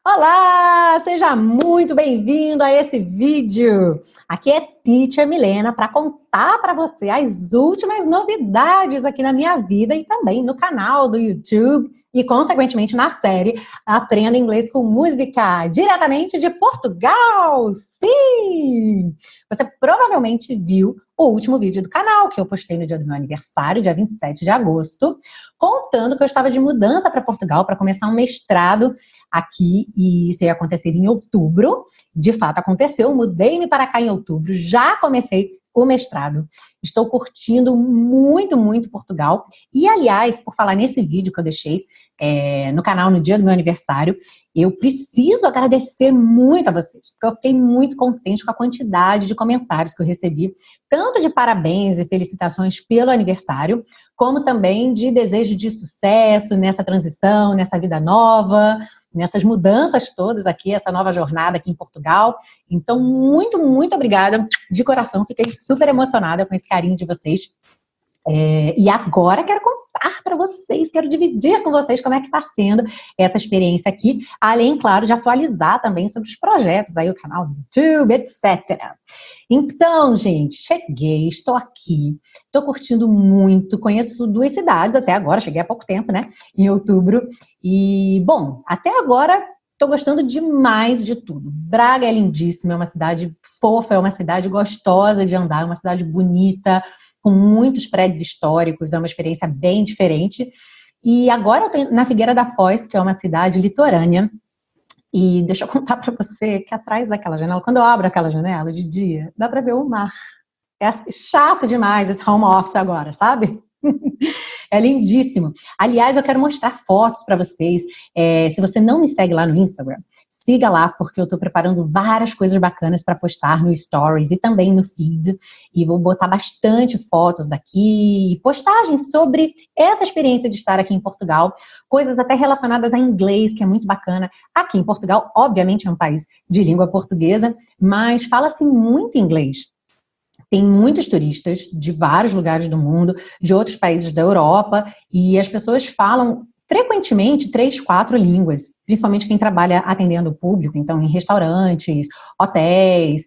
Olá, seja muito bem-vindo a esse vídeo. Aqui é Teacher Milena para contar para você as últimas novidades aqui na minha vida e também no canal do YouTube e, consequentemente, na série Aprenda Inglês com Música, diretamente de Portugal. Sim! Você provavelmente viu o último vídeo do canal que eu postei no dia do meu aniversário, dia 27 de agosto, contando que eu estava de mudança para Portugal para começar um mestrado aqui, e isso ia acontecer em outubro. De fato aconteceu, mudei-me para cá em outubro, já comecei o mestrado. Estou curtindo muito, muito Portugal. E, aliás, por falar nesse vídeo que eu deixei no canal no dia do meu aniversário, eu preciso agradecer muito a vocês, porque eu fiquei muito contente com a quantidade de comentários que eu recebi, tanto de parabéns e felicitações pelo aniversário, como também de desejo de sucesso nessa transição, nessa vida nova, nessas mudanças todas aqui, essa nova jornada aqui em Portugal. Então, muito, muito obrigada de coração. Fiquei super emocionada com esse carinho de vocês. E agora quero contar para vocês, quero dividir com vocês como é que está sendo essa experiência aqui, além, claro, de atualizar também sobre os projetos, aí o canal do YouTube, etc. Então, gente, cheguei, estou aqui, estou curtindo muito, conheço 2 cidades até agora, cheguei há pouco tempo, né, em outubro, e, bom, até agora estou gostando demais de tudo. Braga é lindíssima, é uma cidade fofa, é uma cidade gostosa de andar, é uma cidade bonita, com muitos prédios históricos, é uma experiência bem diferente. E agora eu estou na Figueira da Foz, que é uma cidade litorânea, e deixa eu contar para você que atrás daquela janela, quando eu abro aquela janela de dia, dá para ver o mar. É assim, chato demais esse home office agora, sabe? É lindíssimo. Aliás, eu quero mostrar fotos para vocês. Se você não me segue lá no Instagram, siga lá, porque eu estou preparando várias coisas bacanas para postar no Stories e também no feed. E vou botar bastante fotos daqui, postagens sobre essa experiência de estar aqui em Portugal, coisas até relacionadas a inglês, que é muito bacana. Aqui em Portugal, obviamente, é um país de língua portuguesa, mas fala-se muito inglês. Tem muitos turistas de vários lugares do mundo, de outros países da Europa, e as pessoas falam frequentemente 3, 4 línguas, principalmente quem trabalha atendendo o público, então em restaurantes, hotéis,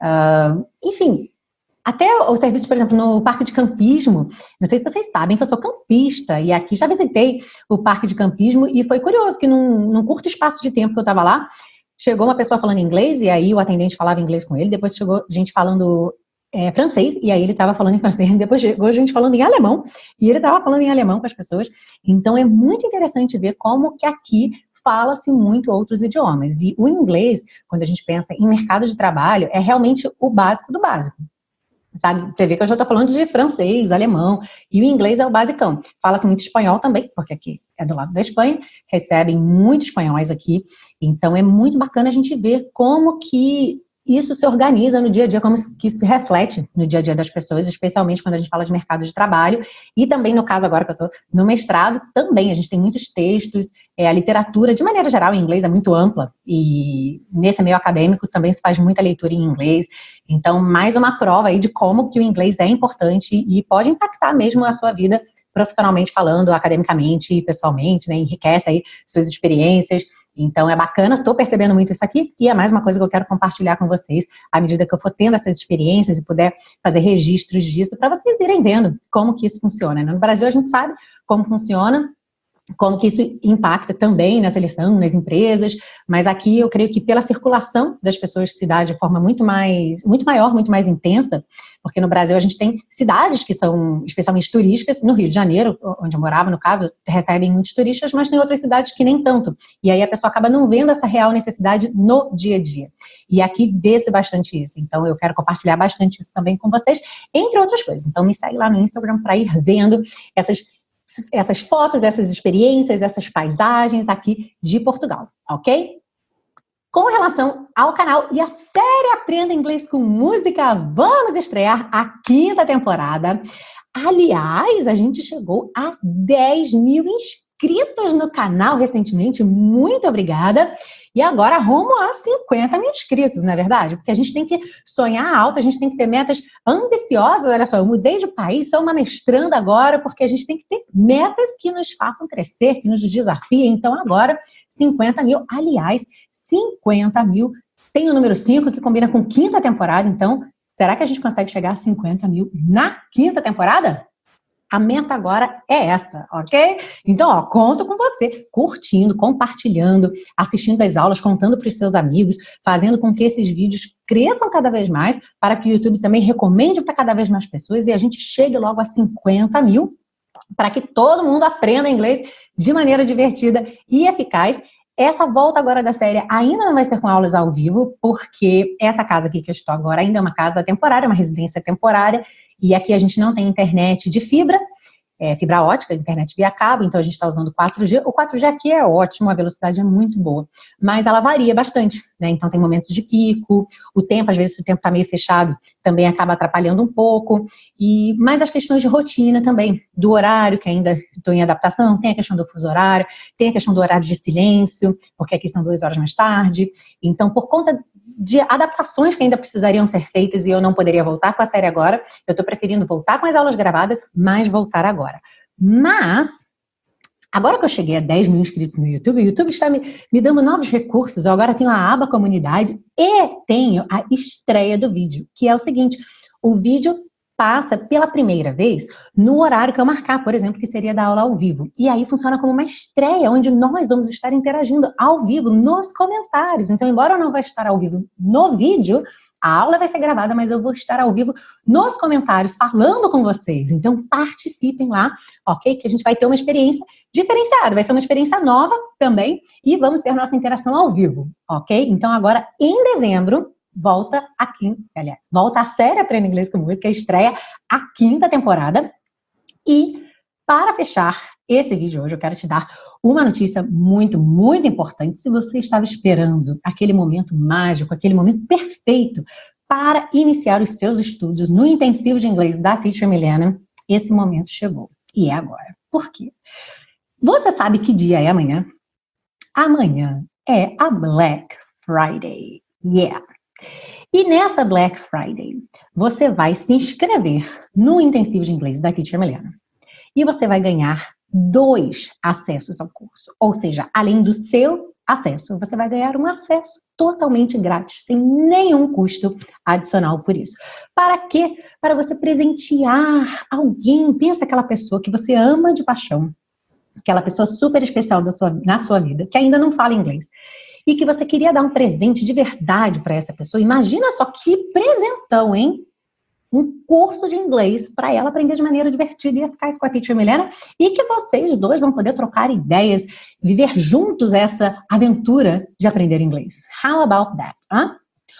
enfim, até o serviço, por exemplo, no parque de campismo. Não sei se vocês sabem que eu sou campista, e aqui já visitei o parque de campismo, e foi curioso que num curto espaço de tempo que eu estava lá, chegou uma pessoa falando inglês, e aí o atendente falava inglês com ele, depois chegou gente falando francês, e aí ele estava falando em francês, depois chegou a gente falando em alemão, e ele estava falando em alemão com as pessoas. Então é muito interessante ver como que aqui fala-se muito outros idiomas, e o inglês, quando a gente pensa em mercado de trabalho, é realmente o básico do básico. Sabe? Você vê que eu já estou falando de francês, alemão, e o inglês é o basicão. Fala-se muito espanhol também, porque aqui é do lado da Espanha, recebem muitos espanhóis aqui, então é muito bacana a gente ver como que isso se organiza no dia a dia, como que isso se reflete no dia a dia das pessoas, especialmente quando a gente fala de mercado de trabalho, e também no caso agora que eu estou no mestrado, também a gente tem muitos textos, a literatura, de maneira geral, em inglês é muito ampla, e nesse meio acadêmico também se faz muita leitura em inglês, então mais uma prova aí de como que o inglês é importante e pode impactar mesmo a sua vida profissionalmente falando, academicamente e pessoalmente, né, enriquece aí suas experiências. Então é bacana, estou percebendo muito isso aqui, e é mais uma coisa que eu quero compartilhar com vocês, à medida que eu for tendo essas experiências e puder fazer registros disso, para vocês irem vendo como que isso funciona. No Brasil a gente sabe como funciona, como que isso impacta também na seleção, nas empresas, mas aqui eu creio que pela circulação das pessoas se dá de forma muito maior, muito mais intensa, porque no Brasil a gente tem cidades que são especialmente turísticas, no Rio de Janeiro, onde eu morava, no caso, recebem muitos turistas, mas tem outras cidades que nem tanto, e aí a pessoa acaba não vendo essa real necessidade no dia a dia, e aqui vê-se bastante isso, então eu quero compartilhar bastante isso também com vocês, entre outras coisas. Então me segue lá no Instagram para ir vendo essas fotos, essas experiências, essas paisagens aqui de Portugal, ok? Com relação ao canal e a série Aprenda Inglês com Música, vamos estrear a 5ª temporada. Aliás, a gente chegou a 10 mil inscritos inscritos no canal recentemente, muito obrigada. E agora rumo a 50 mil inscritos, não é verdade? Porque a gente tem que sonhar alto, a gente tem que ter metas ambiciosas. Olha só, eu mudei de país, sou uma mestranda agora, porque a gente tem que ter metas que nos façam crescer, que nos desafiem. Então agora, 50 mil, aliás, 50 mil, tem o número 5 que combina com quinta temporada, então será que a gente consegue chegar a 50 mil na quinta temporada? A meta agora é essa, ok? Então, ó, conto com você, curtindo, compartilhando, assistindo as aulas, contando para os seus amigos, fazendo com que esses vídeos cresçam cada vez mais, para que o YouTube também recomende para cada vez mais pessoas e a gente chegue logo a 50 mil, para que todo mundo aprenda inglês de maneira divertida e eficaz. Essa volta agora da série ainda não vai ser com aulas ao vivo, porque essa casa aqui que eu estou agora ainda é uma casa temporária, uma residência temporária, e aqui a gente não tem internet de fibra, fibra ótica, internet via cabo, então a gente está usando 4G. O 4G aqui é ótimo, a velocidade é muito boa, mas ela varia bastante, né? Então tem momentos de pico, o tempo, às vezes se o tempo está meio fechado, também acaba atrapalhando um pouco, mas as questões de rotina também, do horário, que ainda estou em adaptação, tem a questão do fuso horário, tem a questão do horário de silêncio, porque aqui são 2 horas mais tarde, então por conta de adaptações que ainda precisariam ser feitas e eu não poderia voltar com a série agora, eu estou preferindo voltar com as aulas gravadas, mas voltar agora. Mas, agora que eu cheguei a 10 mil inscritos no YouTube, o YouTube está me dando novos recursos, eu agora tenho a aba comunidade e tenho a estreia do vídeo, que é o seguinte, o vídeo passa pela primeira vez no horário que eu marcar, por exemplo, que seria da aula ao vivo. E aí funciona como uma estreia, onde nós vamos estar interagindo ao vivo nos comentários. Então, embora eu não vá estar ao vivo no vídeo, a aula vai ser gravada, mas eu vou estar ao vivo nos comentários, falando com vocês. Então, participem lá, ok? Que a gente vai ter uma experiência diferenciada, vai ser uma experiência nova também, e vamos ter nossa interação ao vivo, ok? Então, agora, em dezembro, volta a série Aprenda Inglês com Música, estreia a 5ª temporada. E para fechar esse vídeo hoje, eu quero te dar uma notícia muito, muito importante. Se você estava esperando aquele momento mágico, aquele momento perfeito para iniciar os seus estudos no intensivo de inglês da Teacher Milena, esse momento chegou. E é agora. Por quê? Você sabe que dia é amanhã? Amanhã é a Black Friday. Yeah! E nessa Black Friday, você vai se inscrever no intensivo de inglês da Teacher Milena. E você vai ganhar 2 acessos ao curso. Ou seja, além do seu acesso, você vai ganhar um acesso totalmente grátis, sem nenhum custo adicional por isso. Para quê? Para você presentear alguém. Pensa aquela pessoa que você ama de paixão, aquela pessoa super especial na sua vida, que ainda não fala inglês, e que você queria dar um presente de verdade para essa pessoa. Imagina só que presentão, hein? Um curso de inglês para ela aprender de maneira divertida e eficaz com a Teacher Milena, e que vocês dois vão poder trocar ideias, viver juntos essa aventura de aprender inglês. How about that? Huh?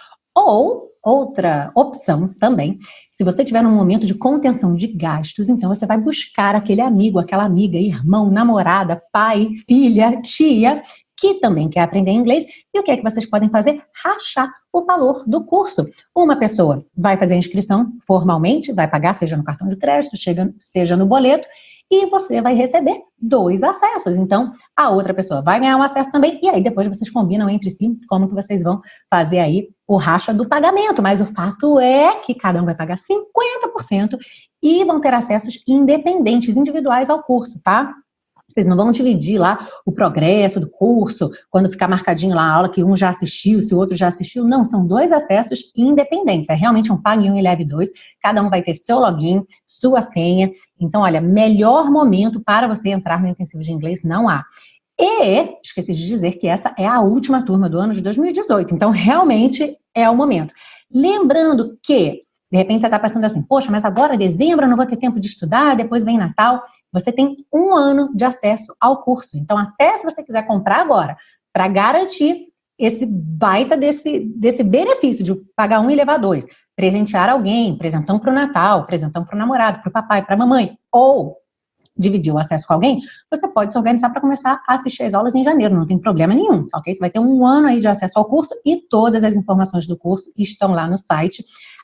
Ou, outra opção também, se você tiver num momento de contenção de gastos, então você vai buscar aquele amigo, aquela amiga, irmão, namorada, pai, filha, tia, que também quer aprender inglês, e o que é que vocês podem fazer? Rachar o valor do curso. Uma pessoa vai fazer a inscrição formalmente, vai pagar, seja no cartão de crédito, seja no boleto, e você vai receber 2 acessos. Então, a outra pessoa vai ganhar um acesso também, e aí depois vocês combinam entre si como que vocês vão fazer aí o racha do pagamento. Mas o fato é que cada um vai pagar 50% e vão ter acessos independentes, individuais ao curso, tá? Vocês não vão dividir lá o progresso do curso, quando ficar marcadinho lá a aula que um já assistiu, se o outro já assistiu. Não, são 2 acessos independentes. É realmente um pague 1 e leve 2. Cada um vai ter seu login, sua senha. Então, olha, melhor momento para você entrar no intensivo de inglês não há. E, esqueci de dizer que essa é a última turma do ano de 2018. Então, realmente é o momento. Lembrando que de repente você está pensando assim, poxa, mas agora dezembro eu não vou ter tempo de estudar, depois vem Natal. Você tem 1 ano de acesso ao curso. Então, até se você quiser comprar agora, para garantir esse baita desse benefício de pagar 1 e levar 2, presentear alguém, presentão para o Natal, presentão para o namorado, para o papai, para a mamãe, ou dividir o acesso com alguém, você pode se organizar para começar a assistir as aulas em janeiro, não tem problema nenhum, ok? Você vai ter 1 ano aí de acesso ao curso e todas as informações do curso estão lá no site.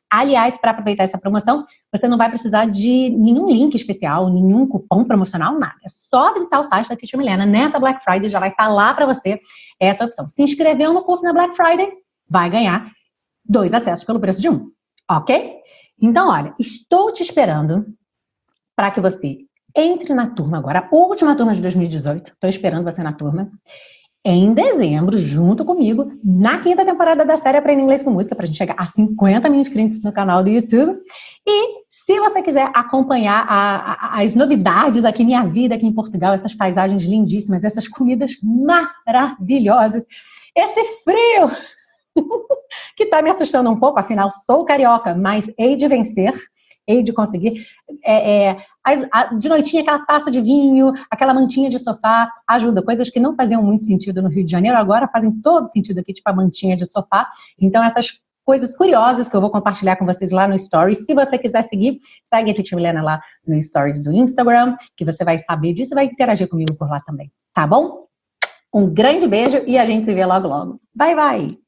Aliás, para aproveitar essa promoção, você não vai precisar de nenhum link especial, nenhum cupom promocional, nada. É só visitar o site da Teacher Milena. Nessa Black Friday já vai estar lá para você essa opção. Se inscreveu no curso na Black Friday, vai ganhar 2 acessos pelo preço de 1, ok? Então, olha, estou te esperando para que você entre na turma agora, a última turma de 2018, estou esperando você na turma, em dezembro, junto comigo, na 5ª temporada da série Aprenda Inglês com Música, para a gente chegar a 50 mil inscritos no canal do YouTube. E se você quiser acompanhar as novidades aqui, minha vida aqui em Portugal, essas paisagens lindíssimas, essas comidas maravilhosas, esse frio que está me assustando um pouco, afinal sou carioca, mas hei de vencer, hei de conseguir. De noitinha, aquela taça de vinho, aquela mantinha de sofá, ajuda. Coisas que não faziam muito sentido no Rio de Janeiro, agora fazem todo sentido aqui, tipo a mantinha de sofá. Então, essas coisas curiosas que eu vou compartilhar com vocês lá no Stories. Se você quiser seguir, segue a Teacher Milena lá no Stories do Instagram, que você vai saber disso e vai interagir comigo por lá também, tá bom? Um grande beijo e a gente se vê logo, logo. Bye, bye!